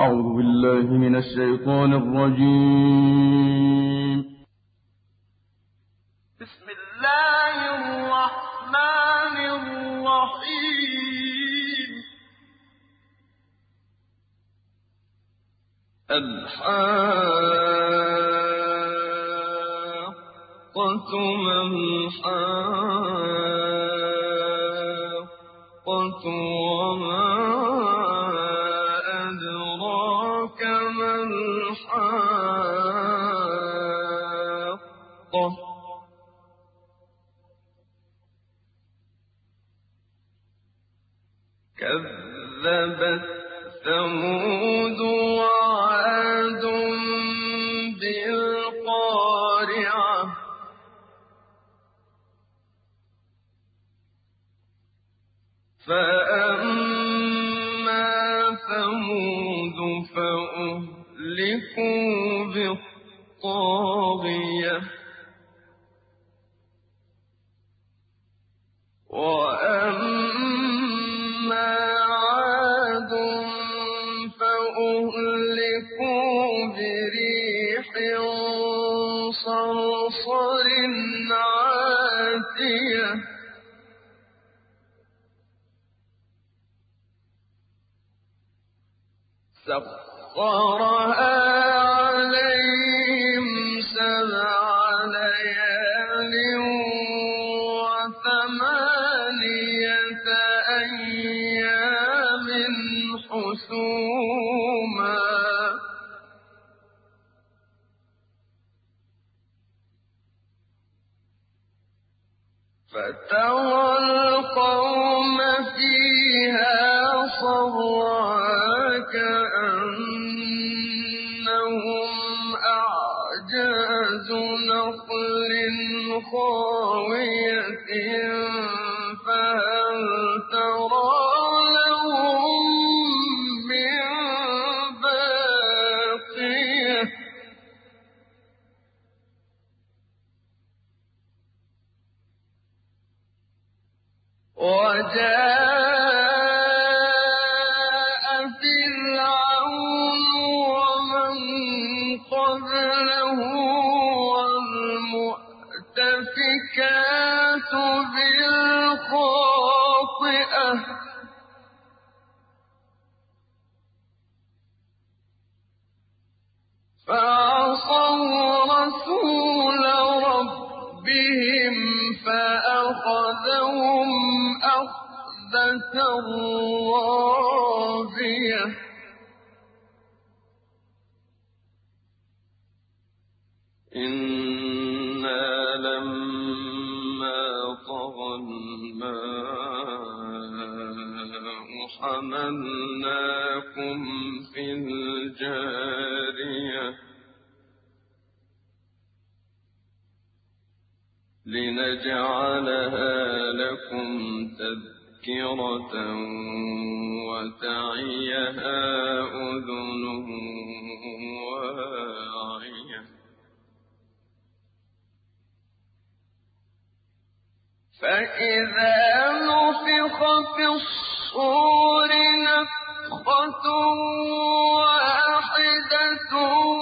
أعوذ بالله من الشيطان الرجيم. بسم الله الرحمن الرحيم. الحاقة ما الحاقة وما أدراك ما الحاقة كذبت ثمود وعاد بالقارعة فأما ثمود فأهلكوا بالطاغية وأما عاد فأهلكوا بريح صرصر عاتية سخرها عليهم 7 ليال و8 أيام حسوما فترى القوم فيها صرعا كأنهم أعجاز نخل خاوية فهل ترى لهم من باقية وجاء فرعون ومن قبله والمؤتفكات بالخاطئة فعصوا رسول ربهم فأخذهم أخذة رابية إنا لما طغى الماء حملناكم في الجارية لنجعلها لكم تذكرة وتعيها أذن واعية فإذا نفخ في الصور نفخة واحدة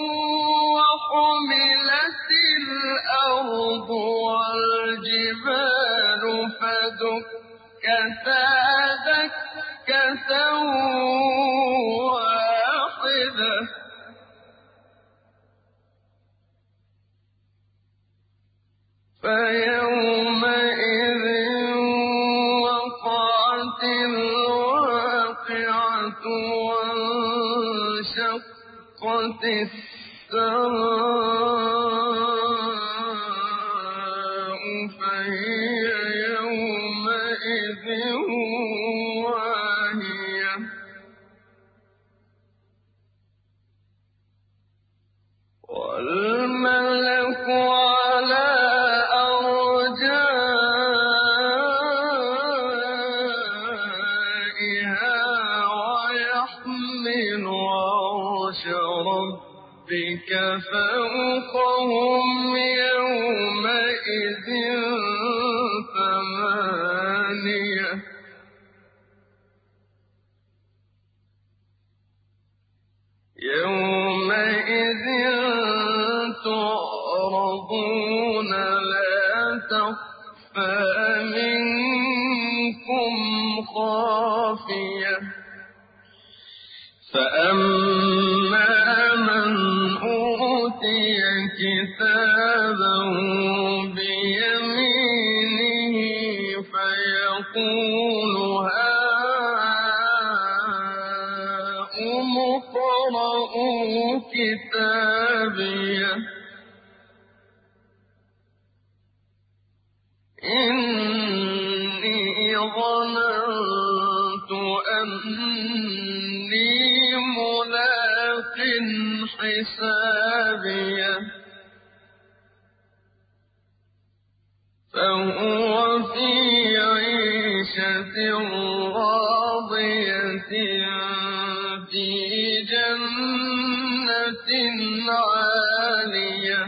وحملت الأرض والجبال فدكتا دكة واحدة فيومئذ وقعت الواقعة وانشقت السماء فهي يومئذ واهية والملك على ويحمل عرش ربك فوقهم يومئذ 8 يومئذ تعرضون لا تخفى منكم خافية فأما من أوتي كتابه بيمينه فيقول هاؤم اقرءوا كتابيه إني ظننت أني ملاق حسابيه فهو في عيشة راضية في جنة عالية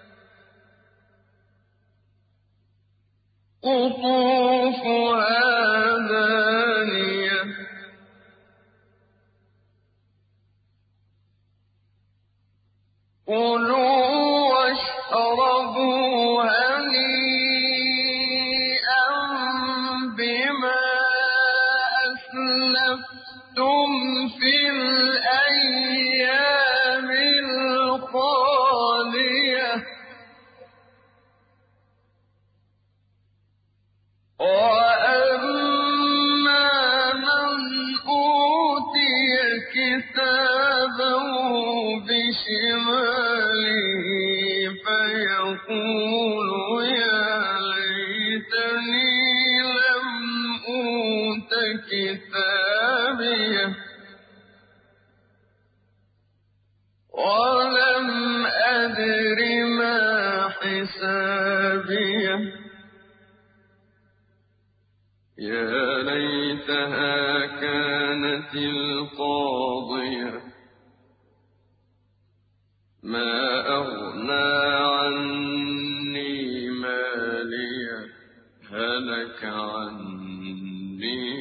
قطوفها دانية كلوا واشربوا هنيئا بما أسلفتم في الأيام الخالية وأما من أوتي كتابه بشماله فيقول يا ليتني لم أوت كتابيه ولم أدر ما حسابيه يا ليتها كانت القاضية ما أغنى عني ماليه هلك عني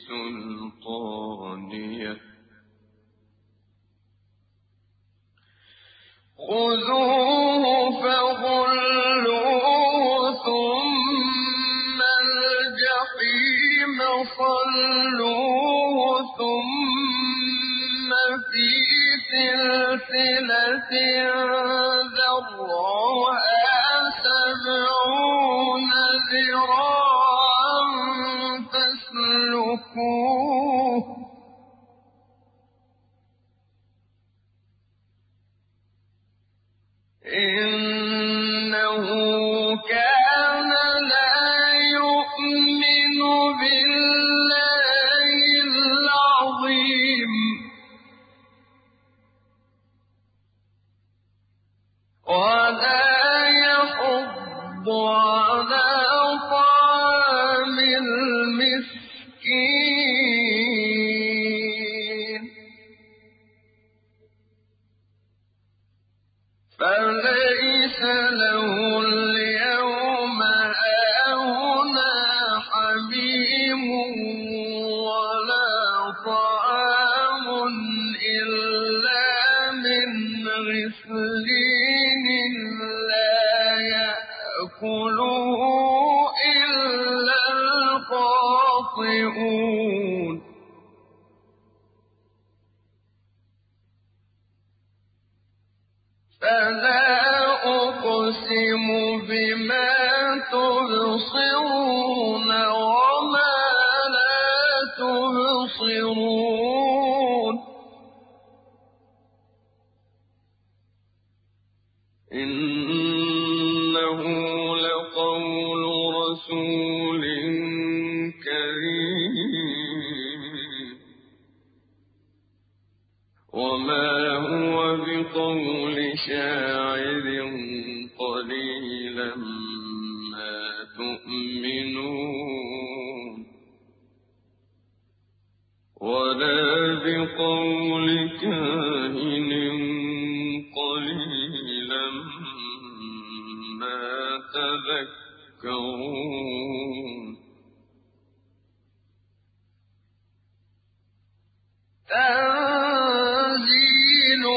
سلطانيه خذوه فغلوه ثم الجحيم صلوه ثم في سلسلة ذرعها 70 ذراعا فاسلكوه إنه كان لا يؤمن بالله العظيم ولا يحض على طعام المسكين فليس له اليوم هاهنا حميم ولا طعام إلا من غسلين لا يأكله إلا الخاطئون فلا أقسم بما تبصرون وما لا تبصرون إنه لقول رسول كريم وما هو بقول شاعر قليلا ما تؤمنون ولا بقول كاهن قليلا ما تذكرون تنزيل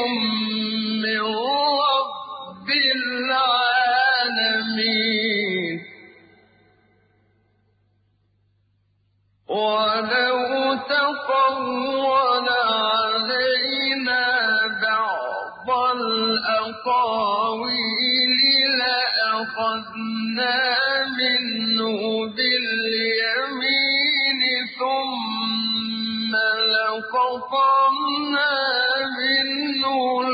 الأقاويل لأخذنا منه باليمين ثم لقطعنا منه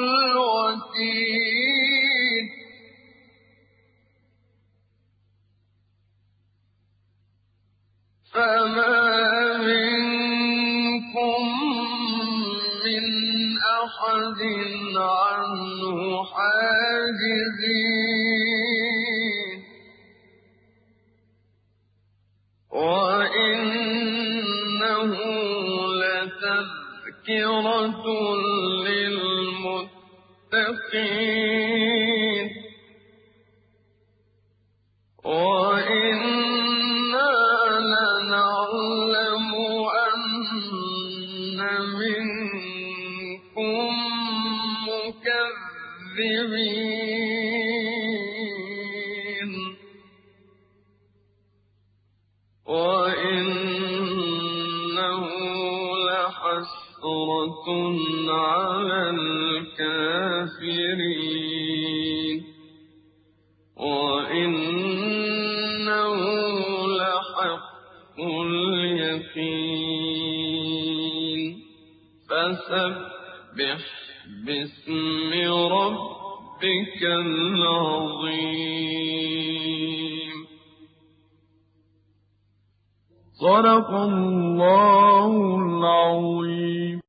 الوتين فما منكم من أحد عنه حاجزين وإنه لتذكرة للمتقين وإنا لنعلم أن منكم مكذبين وإنه لحسرة على الكافرين وإنه لحق اليقين فسبح باسم ربك العظيم صدق الله العظيم.